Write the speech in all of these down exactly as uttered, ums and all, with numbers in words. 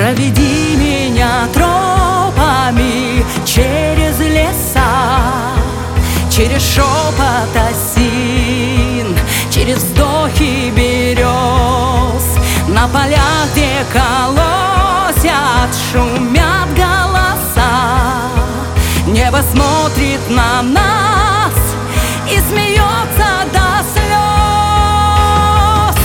Проведи меня тропами через леса, через шепот осин, через вздохи берез, на полях, где колосят, шумят голоса. Небо смотрит на нас и смеется до слез.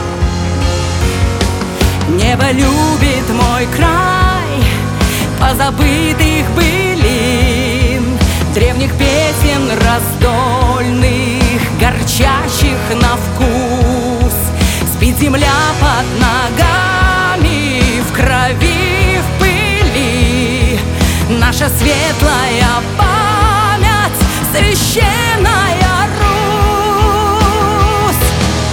Небо любит мой край, позабытых былин, древних песен раздольных, горчащих на вкус. Спит земля под ногами, в крови, в пыли. Наша светлая память, священная Русь.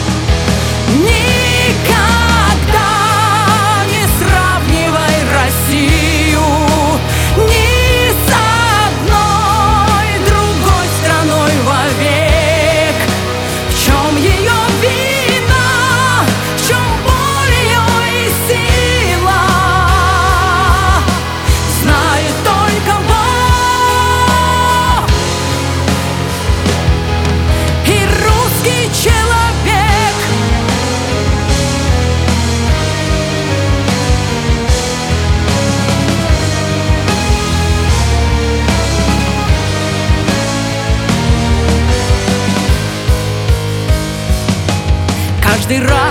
Никогда не сравнивай Россию ни с одной другой страной вовек. В чем ее вина, в чем боль ее и сила, знает только Бог и русский человек. Каждый раз